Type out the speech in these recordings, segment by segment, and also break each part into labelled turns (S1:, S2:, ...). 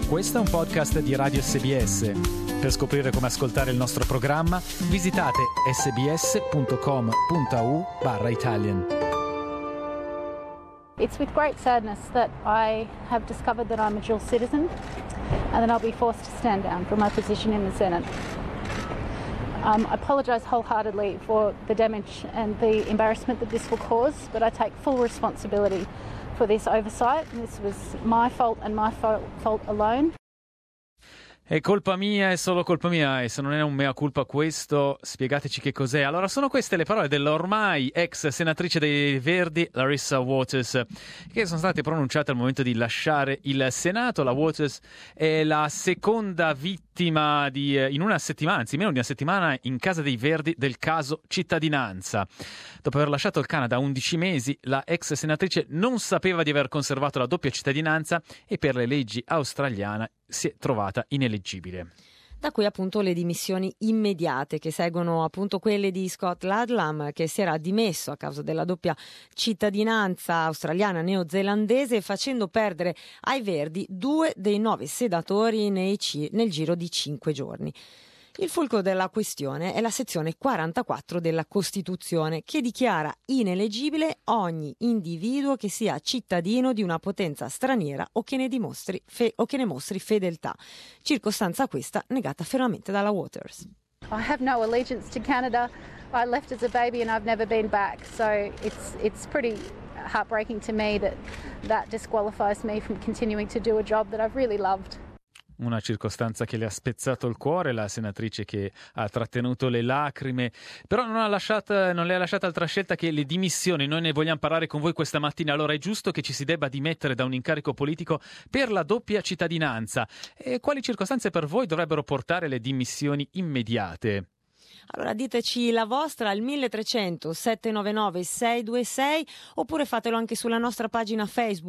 S1: Questo è un podcast di Radio SBS. Per scoprire come ascoltare il nostro programma, visitate sbs.com.au/Italian.
S2: It's with great sadness that I have discovered that I'm a dual citizen and that I'll be forced to stand down from my position in the Senate. I apologise wholeheartedly for the damage and the embarrassment that this will cause, but I take full responsibility for this oversight. This was my fault and my fault alone.
S1: È colpa mia, è solo colpa mia, e se non è un mea culpa questo, spiegateci che cos'è. Allora, sono queste le parole della ormai ex senatrice dei Verdi, Larissa Waters, che sono state pronunciate al momento di lasciare il Senato. La Waters è la seconda vittima in una settimana, anzi meno di una settimana, in casa dei Verdi del caso cittadinanza. Dopo aver lasciato il Canada a 11 mesi, la ex senatrice non sapeva di aver conservato la doppia cittadinanza e per le leggi australiane si è trovata ineleggibile.
S3: Da qui appunto le dimissioni immediate, che seguono appunto quelle di Scott Ludlam, che si era dimesso a causa della doppia cittadinanza australiana neozelandese, facendo perdere ai Verdi 2 dei 9 senatori nel giro di 5 giorni. Il fulcro della questione è la sezione 44 della Costituzione, che dichiara ineleggibile ogni individuo che sia cittadino di una potenza straniera o che ne mostri fedeltà, circostanza questa negata fermamente dalla Waters.
S2: I have no allegiance to Canada. I left as a baby and I've never been back, so it's pretty heartbreaking to me that disqualifies me from continuing to do a job that I've really loved.
S1: Una circostanza che le ha spezzato il cuore, la senatrice che ha trattenuto le lacrime, però non le ha lasciata altra scelta che le dimissioni. Noi ne vogliamo parlare con voi questa mattina. Allora, è giusto che ci si debba dimettere da un incarico politico per la doppia cittadinanza? E quali circostanze per voi dovrebbero portare le dimissioni immediate?
S3: Allora diteci la vostra al 1300 799 626 oppure fatelo anche sulla nostra pagina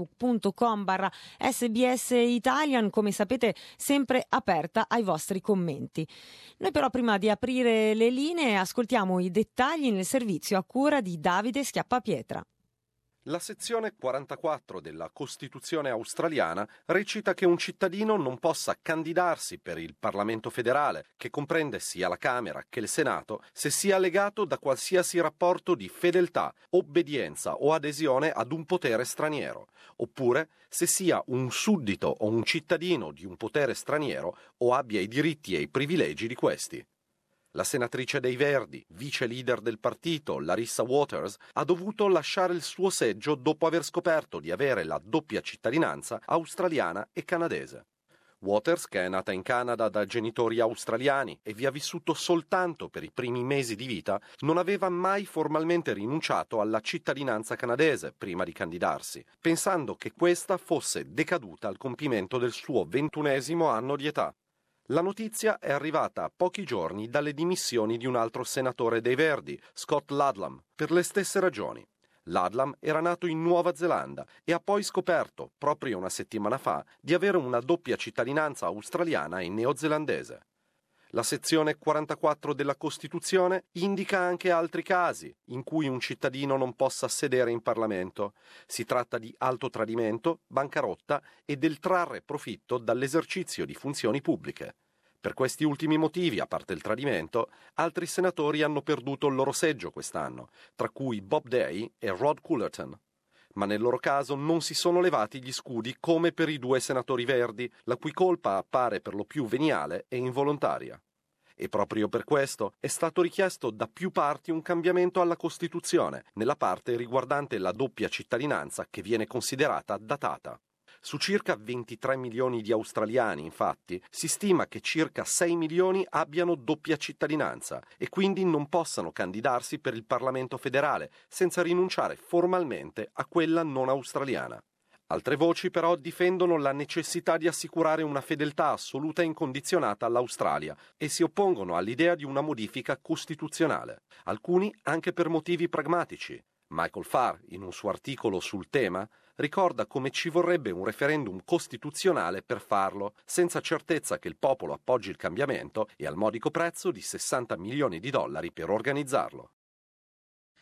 S3: facebook.com/SBS Italian, come sapete sempre aperta ai vostri commenti. Noi però prima di aprire le linee ascoltiamo i dettagli nel servizio a cura di Davide Schiappapietra.
S4: La sezione 44 della Costituzione australiana recita che un cittadino non possa candidarsi per il Parlamento federale, che comprende sia la Camera che il Senato, se sia legato da qualsiasi rapporto di fedeltà, obbedienza o adesione ad un potere straniero, oppure se sia un suddito o un cittadino di un potere straniero o abbia i diritti e i privilegi di questi. La senatrice dei Verdi, vice leader del partito, Larissa Waters, ha dovuto lasciare il suo seggio dopo aver scoperto di avere la doppia cittadinanza australiana e canadese. Waters, che è nata in Canada da genitori australiani e vi ha vissuto soltanto per i primi mesi di vita, non aveva mai formalmente rinunciato alla cittadinanza canadese prima di candidarsi, pensando che questa fosse decaduta al compimento del suo 21° anno di età. La notizia è arrivata a pochi giorni dalle dimissioni di un altro senatore dei Verdi, Scott Ludlam, per le stesse ragioni. Ludlam era nato in Nuova Zelanda e ha poi scoperto, proprio una settimana fa, di avere una doppia cittadinanza australiana e neozelandese. La sezione 44 della Costituzione indica anche altri casi in cui un cittadino non possa sedere in Parlamento. Si tratta di alto tradimento, bancarotta e del trarre profitto dall'esercizio di funzioni pubbliche. Per questi ultimi motivi, a parte il tradimento, altri senatori hanno perduto il loro seggio quest'anno, tra cui Bob Day e Rod Cullerton. Ma nel loro caso non si sono levati gli scudi come per i 2 senatori verdi, la cui colpa appare per lo più veniale e involontaria. E proprio per questo è stato richiesto da più parti un cambiamento alla Costituzione, nella parte riguardante la doppia cittadinanza che viene considerata datata. Su circa 23 milioni di australiani, infatti, si stima che circa 6 milioni abbiano doppia cittadinanza e quindi non possano candidarsi per il Parlamento federale senza rinunciare formalmente a quella non australiana. Altre voci però difendono la necessità di assicurare una fedeltà assoluta e incondizionata all'Australia e si oppongono all'idea di una modifica costituzionale, alcuni anche per motivi pragmatici. Michael Farr, in un suo articolo sul tema, ricorda come ci vorrebbe un referendum costituzionale per farlo, senza certezza che il popolo appoggi il cambiamento e al modico prezzo di $60 milioni per organizzarlo.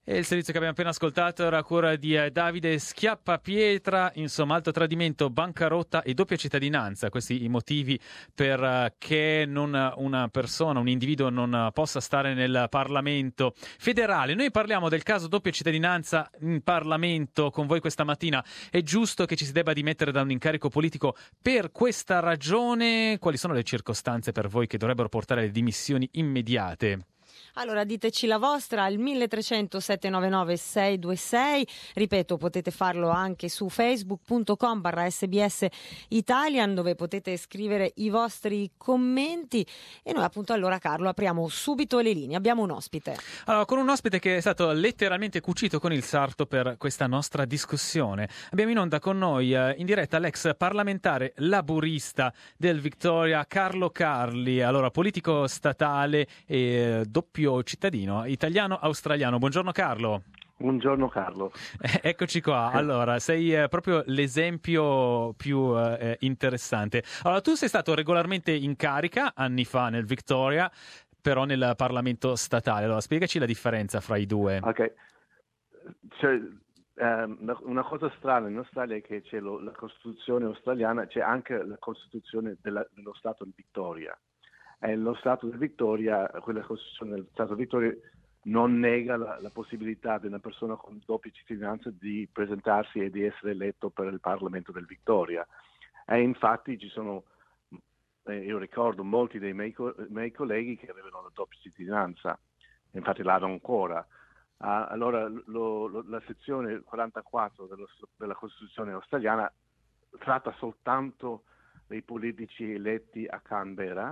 S1: E il servizio che abbiamo appena ascoltato era a cura di Davide Schiappapietra, insomma alto tradimento, bancarotta e doppia cittadinanza, questi i motivi per che una persona, un individuo non possa stare nel Parlamento federale. Noi parliamo del caso doppia cittadinanza in Parlamento con voi questa mattina. È giusto che ci si debba dimettere da un incarico politico per questa ragione? Quali sono le circostanze per voi che dovrebbero portare alle dimissioni immediate?
S3: Allora diteci la vostra al 1300 799 626, ripeto potete farlo anche su facebook.com/SBS Italian, dove potete scrivere i vostri commenti, e noi appunto allora Carlo apriamo subito le linee, abbiamo un ospite.
S1: Allora, con un ospite che è stato letteralmente cucito con il sarto per questa nostra discussione. Abbiamo in onda con noi in diretta l'ex parlamentare laburista del Victoria, Carlo Carli, allora politico statale e doppio cittadino italiano-australiano. Buongiorno Carlo.
S5: Buongiorno Carlo.
S1: Eccoci qua. Allora, sei proprio l'esempio più interessante. Allora, tu sei stato regolarmente in carica anni fa nel Victoria, però nel Parlamento statale. Allora, spiegaci la differenza fra i due.
S5: Ok. Cioè, una cosa strana in Australia è che c'è la Costituzione australiana, c'è anche la Costituzione dello Stato di Victoria. E lo Stato di Victoria, quella Costituzione del Stato di Victoria non nega la possibilità di una persona con doppia cittadinanza di presentarsi e di essere eletto per il Parlamento del Victoria. E infatti ci sono, io ricordo molti dei miei colleghi che avevano la doppia cittadinanza, infatti l'hanno ancora. Allora la sezione 44 della Costituzione australiana tratta soltanto dei politici eletti a Canberra.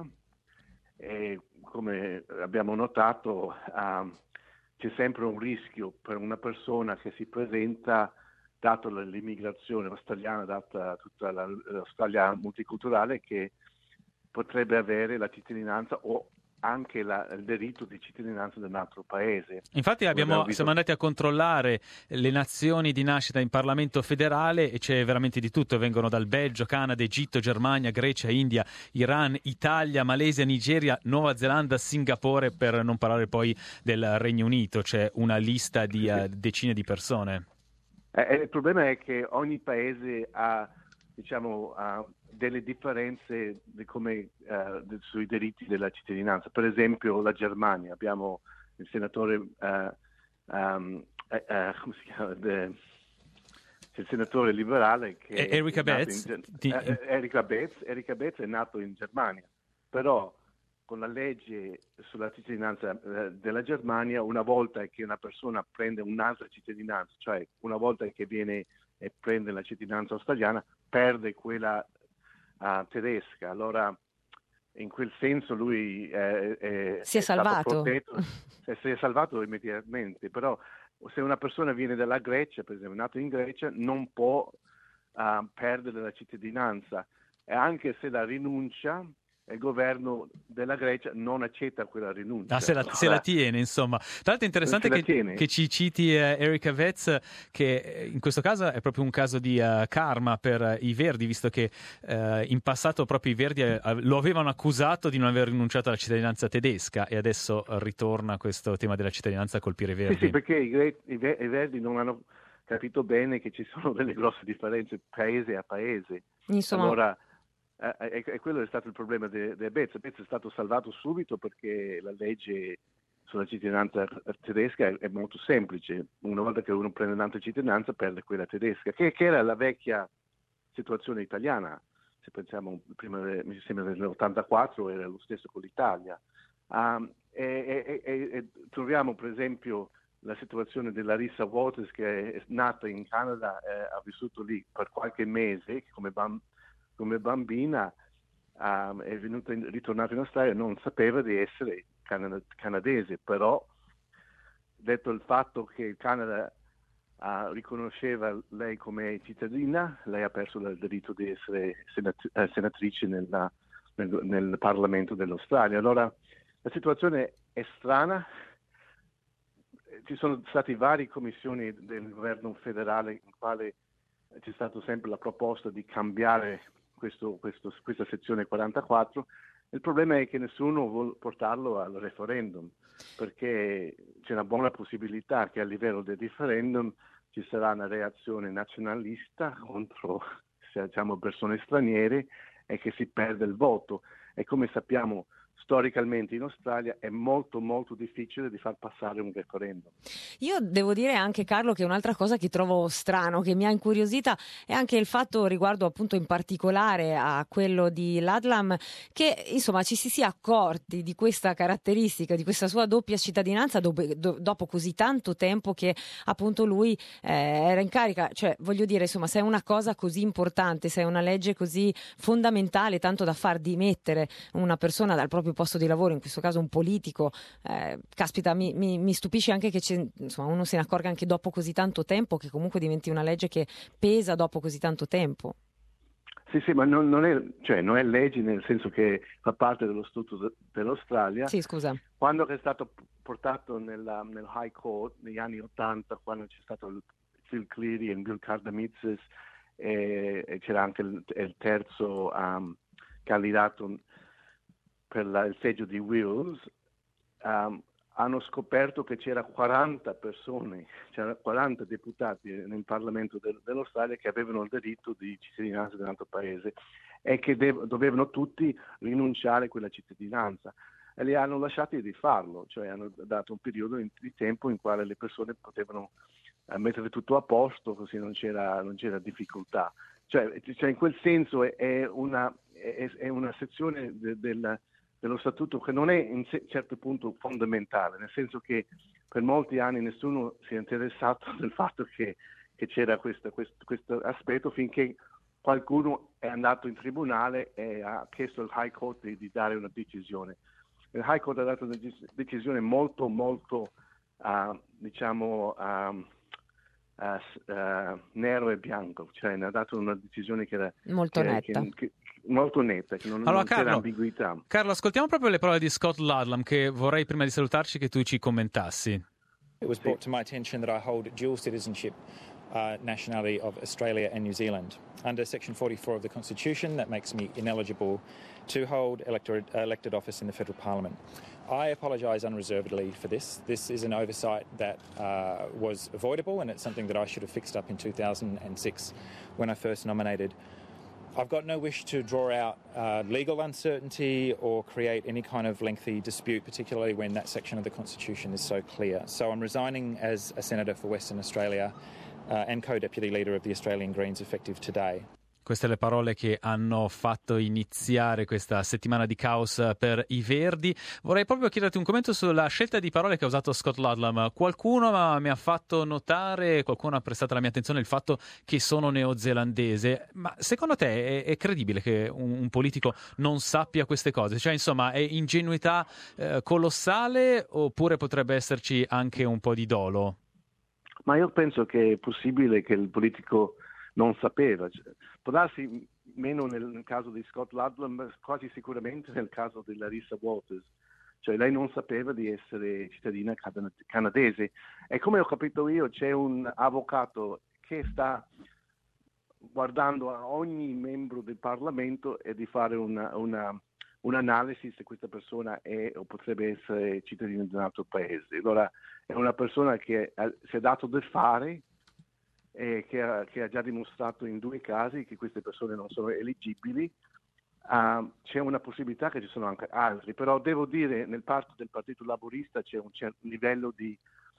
S5: E come abbiamo notato c'è sempre un rischio per una persona che si presenta, dato l'immigrazione australiana, data tutta l'Australia multiculturale, che potrebbe avere la cittadinanza o anche il diritto di cittadinanza di un altro paese.
S1: Infatti siamo andati a controllare le nazioni di nascita in Parlamento federale e c'è veramente di tutto, vengono dal Belgio, Canada, Egitto, Germania, Grecia, India, Iran, Italia, Malesia, Nigeria, Nuova Zelanda, Singapore, per non parlare poi del Regno Unito, c'è una lista di decine di persone.
S5: Il problema è che ogni paese ha delle differenze sui diritti della cittadinanza. Per esempio la Germania, abbiamo il senatore come si chiama? Il senatore liberale che
S1: Erika Betz.
S5: Erika Betz è nato in Germania, però con la legge sulla cittadinanza della Germania, una volta che una persona prende un'altra cittadinanza, cioè una volta che viene e prende la cittadinanza australiana, perde quella tedesca. Allora in quel senso lui
S3: si è salvato.
S5: Si è salvato immediatamente, però se una persona viene dalla Grecia, per esempio, nato in Grecia, non può perdere la cittadinanza, e anche se la rinuncia, il governo della Grecia non accetta quella rinuncia.
S1: Se la tiene, insomma. Tra l'altro è interessante che ci citi Erika Betz, che in questo caso è proprio un caso di karma per i Verdi, visto che in passato proprio i Verdi lo avevano accusato di non aver rinunciato alla cittadinanza tedesca, e adesso ritorna questo tema della cittadinanza a colpire i Verdi.
S5: Sì, perché i Verdi non hanno capito bene che ci sono delle grosse differenze paese a paese.
S3: Insomma,
S5: allora, e quello è stato il problema di Betz. Betz è stato salvato subito perché la legge sulla cittadinanza tedesca è molto semplice. Una volta che uno prende un'altra cittadinanza, perde quella tedesca, che era la vecchia situazione italiana. Se pensiamo prima, mi sembra nell'84 era lo stesso con l'Italia. E troviamo per esempio la situazione di Larissa Waters, che è nata in Canada, ha vissuto lì per qualche mese come bambina, è ritornata in Australia, non sapeva di essere canadese, però detto il fatto che il Canada riconosceva lei come cittadina, lei ha perso il diritto di essere senatrice nel Parlamento dell'Australia. Allora la situazione è strana. Ci sono state varie commissioni del governo federale in quale c'è stata sempre la proposta di cambiare questa sezione 44. Il problema è che nessuno vuole portarlo al referendum, perché c'è una buona possibilità che a livello del referendum ci sarà una reazione nazionalista contro, diciamo, persone straniere e che si perde il voto. E come sappiamo storicamente in Australia è molto molto difficile di far passare un referendum.
S3: Io devo dire anche, Carlo, che un'altra cosa che trovo strano, che mi ha incuriosita, è anche il fatto riguardo appunto in particolare a quello di Ladlam, che insomma ci si sia accorti di questa caratteristica, di questa sua doppia cittadinanza dopo così tanto tempo che appunto lui era in carica. Cioè, voglio dire, insomma, se è una cosa così importante, se è una legge così fondamentale, tanto da far dimettere una persona dal proprio posto di lavoro, in questo caso un politico, caspita, mi stupisce anche che insomma, uno se ne accorga anche dopo così tanto tempo, che comunque diventi una legge che pesa dopo così tanto tempo.
S5: Sì, ma non è legge nel senso che fa parte dello Statuto dell'Australia.
S3: Sì, scusa.
S5: Quando è stato portato nel High Court negli anni 80, quando c'è stato Phil Cleary e Bill Kardamitzis, e c'era anche il terzo candidato per il seggio di Wills, hanno scoperto che c'era 40 persone, c'erano 40 deputati nel Parlamento dell'Australia che avevano il diritto di cittadinanza di un altro paese e che dovevano tutti rinunciare a quella cittadinanza. E li hanno lasciati di farlo, cioè hanno dato un periodo di tempo in quale le persone potevano mettere tutto a posto, così non c'era difficoltà. Cioè in quel senso è una sezione dello statuto che non è in certo punto fondamentale, nel senso che per molti anni nessuno si è interessato del fatto che c'era questo aspetto, finché qualcuno è andato in tribunale e ha chiesto al High Court di dare una decisione. Il High Court ha dato una decisione molto molto nero e bianco, cioè ne ha dato una decisione che era molto netta. Molto netta, che non c'era ambiguità.
S1: Carlo, ascoltiamo proprio le parole di Scott Ludlam, che vorrei prima di salutarci che tu ci commentassi.
S6: It was brought to my attention that I hold dual citizenship nationality of Australia and New Zealand. Under Section 44 of the Constitution, that makes me ineligible to hold elected office in the Federal Parliament. I apologise unreservedly for this. This is an oversight that was avoidable, and it's something that I should have fixed up in 2006 when I first nominated. I've got no wish to draw out legal uncertainty or create any kind of lengthy dispute, particularly when that section of the Constitution is so clear. So I'm resigning as a Senator for Western Australia and co-deputy leader of the Australian Greens effective today.
S1: Queste le parole che hanno fatto iniziare questa settimana di caos per i Verdi. Vorrei proprio chiederti un commento sulla scelta di parole che ha usato Scott Ludlam. Qualcuno mi ha fatto notare, qualcuno ha prestato la mia attenzione il fatto che sono neozelandese. Ma secondo te è credibile che un politico non sappia queste cose? Cioè, insomma, è ingenuità colossale oppure potrebbe esserci anche un po' di dolo?
S5: Ma io penso che è possibile che il politico non sapeva. Può darsi meno nel caso di Scott Ludlam, quasi sicuramente nel caso di Larissa Waters. Cioè lei non sapeva di essere cittadina canadese. E come ho capito io, c'è un avvocato che sta guardando a ogni membro del Parlamento e di fare un'analisi se questa persona è o potrebbe essere cittadina di un altro paese. Allora è una persona che si è dato del fare e che ha già dimostrato in 2 casi che queste persone non sono eleggibili. C'è una possibilità che ci sono anche altri, però devo dire nel parte del Partito Laburista c'è un certo livello di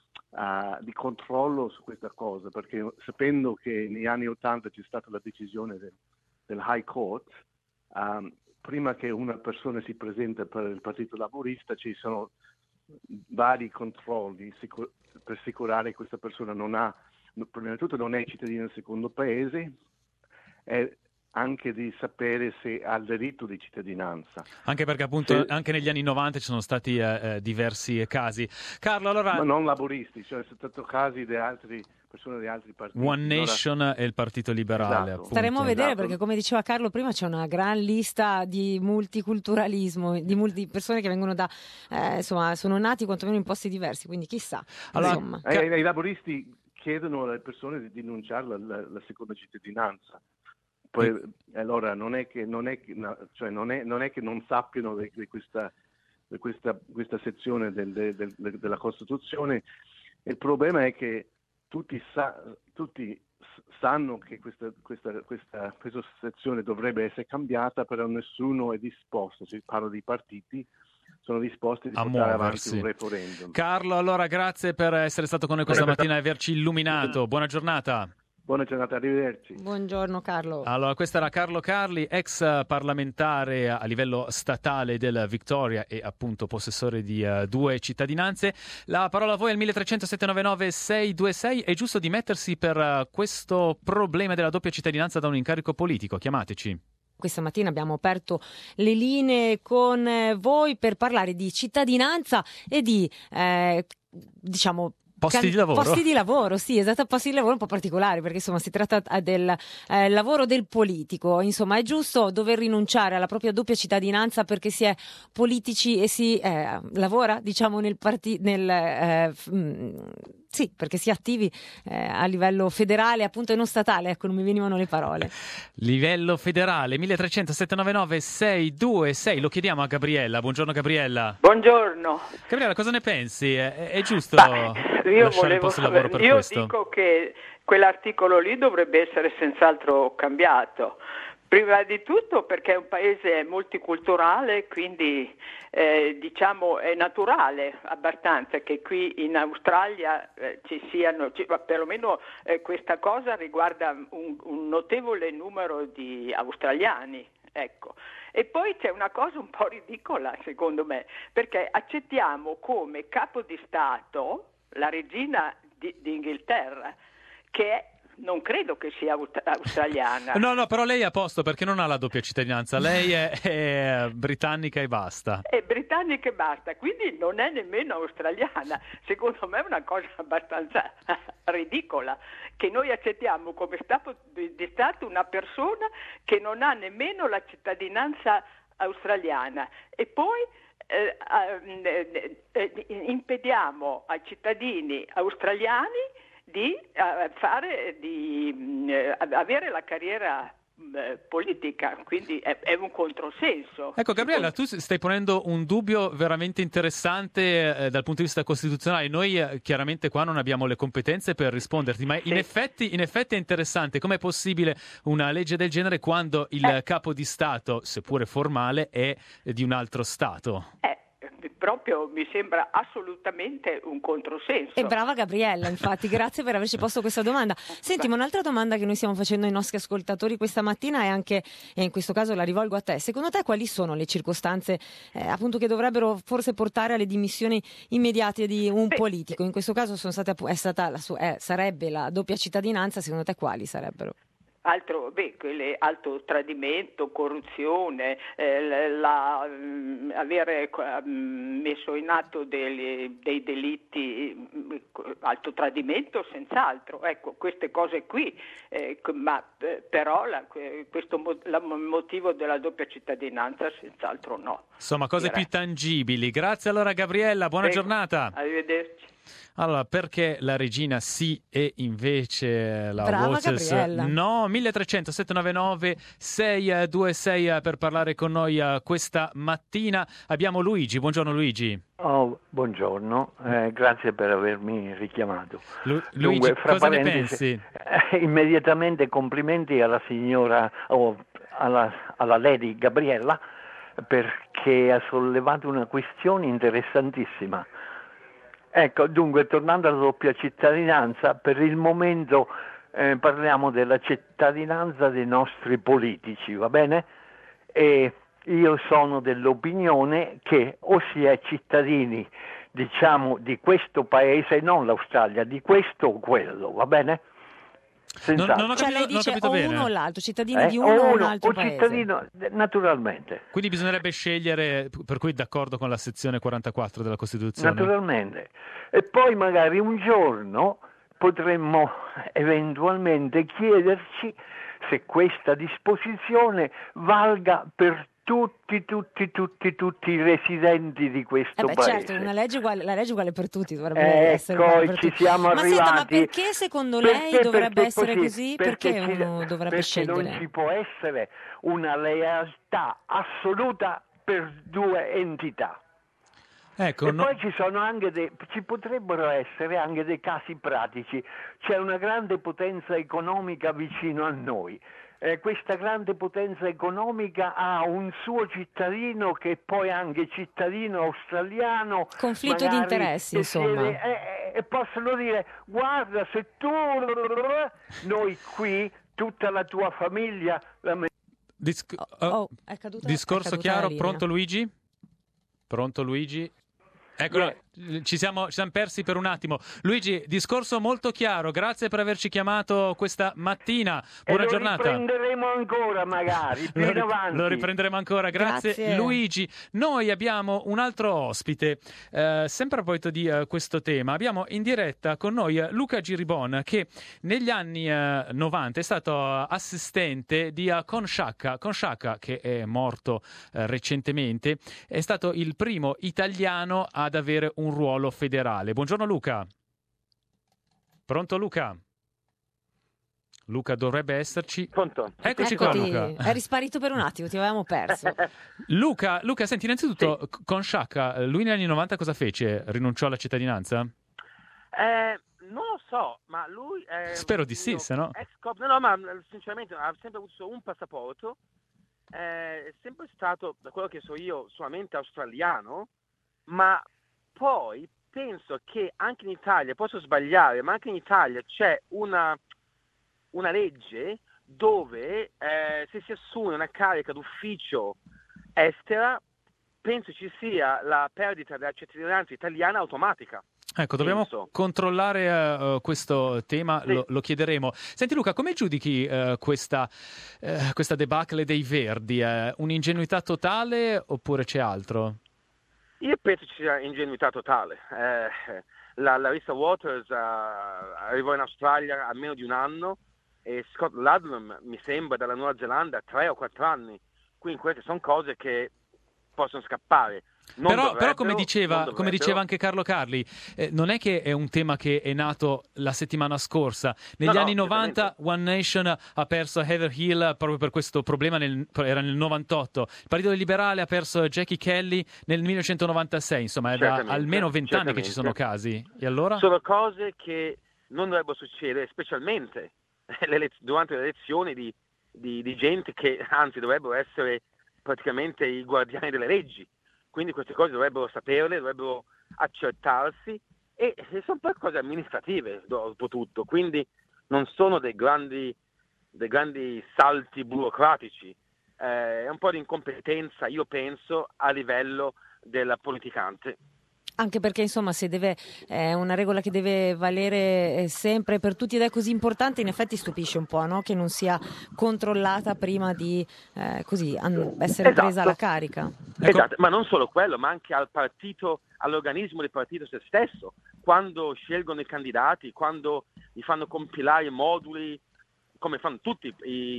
S5: controllo su questa cosa, perché sapendo che negli anni 80 c'è stata la decisione del High Court, prima che una persona si presenta per il Partito Laburista ci sono vari controlli per assicurare che questa persona prima di tutto non è cittadino del secondo paese, e anche di sapere se ha il diritto di cittadinanza.
S1: Anche perché appunto anche negli anni 90 ci sono stati diversi casi. Carlo, allora...
S5: Ma non laburisti, cioè sono stati casi di altre persone di altri partiti.
S1: One Nation e il Partito Liberale.
S5: Esatto.
S3: Staremo a vedere, perché come diceva Carlo prima c'è una gran lista di multiculturalismo, di persone che vengono da, insomma, sono nati quantomeno in posti diversi, quindi chissà.
S1: Allora,
S5: i laburisti chiedono alle persone di denunciare la seconda cittadinanza, Poi, allora non è che non sappiano di questa sezione della Costituzione. Il problema è che tutti sanno che questa sezione dovrebbe essere cambiata, però nessuno è disposto, si parla di partiti, sono disposti a portare avanti un referendum.
S1: Carlo, allora grazie per essere stato con noi questa mattina e averci illuminato. Buona giornata.
S5: Buona giornata, arrivederci.
S3: Buongiorno Carlo.
S1: Allora, questo era Carlo Carli, ex parlamentare a livello statale del Victoria e appunto possessore di 2 cittadinanze. La parola a voi al 1300 799 626. È giusto dimettersi per questo problema della doppia cittadinanza da un incarico politico? Chiamateci.
S3: Questa mattina abbiamo aperto le linee con voi per parlare di cittadinanza e di,
S1: Posti di lavoro?
S3: Posti di lavoro, sì, esatto, posti di lavoro un po' particolari, perché insomma si tratta del lavoro del politico. Insomma, è giusto dover rinunciare alla propria doppia cittadinanza perché si è politici e si lavora, diciamo, sì, perché si è attivi a livello federale, appunto, e non statale. Ecco, non mi venivano le parole.
S1: Livello federale, 1300 799 626. Lo chiediamo a Gabriella. Buongiorno Gabriella.
S7: Buongiorno.
S1: Gabriella, cosa ne pensi? È giusto lasciare il posto di lavoro per questo?
S7: Io dico che quell'articolo lì dovrebbe essere senz'altro cambiato. Prima di tutto perché è un paese multiculturale, quindi diciamo è naturale abbastanza che qui in Australia ci siano, perlomeno questa cosa riguarda un notevole numero di australiani, ecco. E poi c'è una cosa un po' ridicola secondo me, perché accettiamo come capo di Stato la regina d'Inghilterra, che non credo che sia australiana.
S1: No, però lei è a posto perché non ha la doppia cittadinanza, lei è britannica e basta.
S7: È britannica e basta, quindi non è nemmeno australiana. Secondo me è una cosa abbastanza ridicola, che noi accettiamo come capo di Stato una persona che non ha nemmeno la cittadinanza australiana e poi impediamo ai cittadini australiani di avere la carriera politica, quindi è un controsenso.
S1: Ecco Gabriella, tu stai ponendo un dubbio veramente interessante dal punto di vista costituzionale. Noi chiaramente qua non abbiamo le competenze per risponderti, ma sì. in effetti è interessante. Com'è possibile una legge del genere quando il capo di Stato, seppure formale, è di un altro Stato?
S7: Proprio mi sembra assolutamente un controsenso.
S3: E brava Gabriella, infatti, grazie per averci posto questa domanda. Senti, ma un'altra domanda che noi stiamo facendo ai nostri ascoltatori questa mattina è anche, e in questo caso la rivolgo a te, secondo te quali sono le circostanze appunto che dovrebbero forse portare alle dimissioni immediate di un politico? In questo caso sarebbe la doppia cittadinanza, secondo te quali sarebbero?
S7: Alto tradimento, corruzione, avere messo in atto dei delitti, alto tradimento senz'altro, ecco, queste cose qui, ma però il motivo della doppia cittadinanza senz'altro no.
S1: Insomma, cose più tangibili. Grazie allora Gabriella, buona giornata.
S7: Arrivederci.
S1: Allora, perché la regina sì e invece la Waters no? 1300 799 626 per parlare con noi questa mattina. Abbiamo Luigi. Buongiorno Luigi.
S8: Buongiorno, grazie per avermi richiamato.
S1: Luigi, cosa ne pensi?
S8: Immediatamente complimenti alla signora alla Lady Gabriella, perché ha sollevato una questione interessantissima. Ecco, dunque, tornando alla doppia cittadinanza, per il momento parliamo della cittadinanza dei nostri politici, va bene? E io sono dell'opinione che o si è cittadini, diciamo, di questo paese, non l'Australia, di questo o quello, va bene?
S3: Cioè lei dice o uno o l'altro, cittadini di uno o un altro paese.
S8: Cittadino, naturalmente.
S1: Quindi bisognerebbe scegliere, per cui d'accordo con la sezione 44 della Costituzione.
S8: Naturalmente. E poi magari un giorno potremmo eventualmente chiederci se questa disposizione valga per tutti i residenti di questo paese.
S3: Certo, la legge uguale per tutti dovrebbe essere uguale per
S8: ci
S3: tutti.
S8: siamo arrivati.
S3: Senta, ma perché secondo lei dovrebbe essere così? Perché uno dovrebbe scegliere?
S8: Perché non ci può essere una lealtà assoluta per due entità.
S1: Ecco,
S8: Poi ci potrebbero essere anche dei casi pratici. C'è una grande potenza economica vicino a noi. Questa grande potenza economica ha un suo cittadino che è poi anche cittadino australiano.
S3: Conflitto di interessi, insomma.
S8: E possono dire: guarda, se tu... Noi qui, tutta la tua famiglia...
S3: È caduta,
S1: discorso chiaro, pronto Luigi? Ecco, ci siamo persi per un attimo. Luigi, discorso molto chiaro, grazie per averci chiamato questa mattina. Buona giornata.
S8: Lo riprenderemo ancora magari, più in avanti.
S1: Lo riprenderemo ancora, grazie Luigi. Noi abbiamo un altro ospite, sempre a proposito di questo tema. Abbiamo in diretta con noi Luca Giribon, che negli anni 90 è stato assistente di Conshaka, che è morto recentemente. È stato il primo italiano ad avere un ruolo federale. Buongiorno Luca. Pronto Luca? Luca dovrebbe esserci.
S8: Pronto.
S1: Eccoci qua Luca.
S3: È risparito per un attimo, ti avevamo perso.
S1: Luca, senti, innanzitutto sì. Conshaka, lui negli anni 90 cosa fece? Rinunciò alla cittadinanza?
S9: Non lo so, ma lui...
S1: Spero di sì, se no...
S9: No, ma sinceramente ha sempre avuto solo un passaporto, è sempre stato, da quello che so io, solamente australiano, ma poi penso che anche in Italia, posso sbagliare, ma anche in Italia c'è una legge dove se si assume una carica d'ufficio estera, penso ci sia la perdita della cittadinanza italiana automatica.
S1: Ecco, dobbiamo controllare questo tema, sì. lo chiederemo. Senti Luca, come giudichi questa debacle dei Verdi? Un'ingenuità totale oppure c'è altro?
S9: Io penso ci sia ingenuità totale. Larissa Waters arrivò in Australia a meno di un anno e Scott Ludlam mi sembra dalla Nuova Zelanda 3 o 4 anni. Quindi queste sono cose che possono scappare.
S1: Però come diceva anche Carlo Carli, non è che è un tema che è nato la settimana scorsa. Negli anni 90 One Nation ha perso Heather Hill proprio per questo problema, era nel 98. Il Partito Liberale ha perso Jackie Kelly nel 1996. Insomma, è da almeno 20 anni che ci sono casi. E allora?
S9: Sono cose che non dovrebbero succedere, specialmente durante le elezioni di gente che anzi dovrebbero essere praticamente i guardiani delle leggi. Quindi queste cose dovrebbero saperle, dovrebbero accertarsi e sono poi cose amministrative dopo tutto, quindi non sono dei grandi salti burocratici, è un po' di incompetenza, io penso, a livello del politicante.
S3: Anche perché insomma è una regola che deve valere sempre per tutti ed è così importante, in effetti stupisce un po', no? Che non sia controllata prima di essere presa alla carica.
S9: Esatto, ma non solo quello, ma anche al partito, all'organismo del partito stesso, quando scelgono i candidati, quando gli fanno compilare moduli, come fanno tutti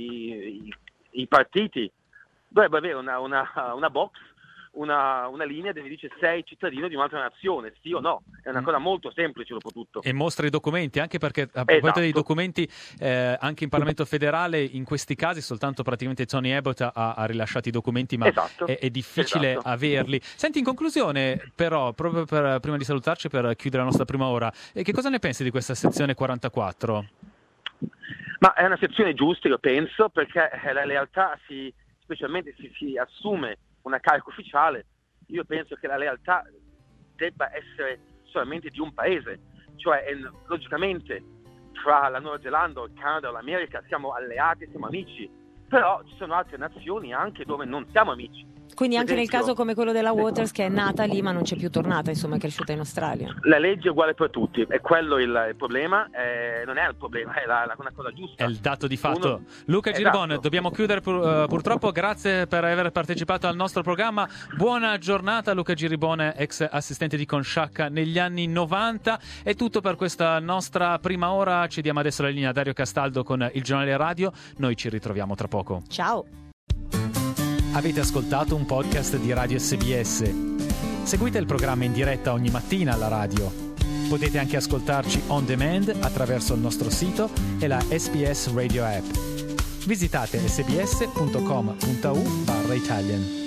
S9: i partiti, dovrebbe avere una box, una linea dove dice sei cittadino di un'altra nazione, sì o no, è una cosa molto semplice dopo tutto.
S1: E mostra i documenti, anche perché a proposito dei documenti anche in Parlamento federale in questi casi soltanto praticamente Tony Abbott ha rilasciato i documenti, ma è difficile averli. Senti, in conclusione però, proprio prima di salutarci per chiudere la nostra prima ora, che cosa ne pensi di questa sezione 44?
S9: Ma è una sezione giusta, io penso, perché la lealtà specialmente si assume una carica ufficiale, io penso che la lealtà debba essere solamente di un paese, cioè logicamente fra la Nuova Zelanda, il Canada o l'America siamo alleati, siamo amici, però ci sono altre nazioni anche dove non siamo amici.
S3: Quindi anche nel caso come quello della Waters, che è nata lì ma non c'è più tornata, insomma è cresciuta in Australia.
S9: La legge è uguale per tutti, è quello il problema, non è il problema, è una cosa giusta.
S1: È il dato di fatto. Luca Giribon, dobbiamo chiudere purtroppo, grazie per aver partecipato al nostro programma. Buona giornata Luca Giribon, ex assistente di Conshaka negli anni 90. È tutto per questa nostra prima ora, cediamo adesso la linea a Dario Castaldo con il giornale radio, noi ci ritroviamo tra poco.
S3: Ciao.
S1: Avete ascoltato un podcast di Radio SBS. Seguite il programma in diretta ogni mattina alla radio. Potete anche ascoltarci on demand attraverso il nostro sito e la SBS Radio app. Visitate sbs.com.au/Italian.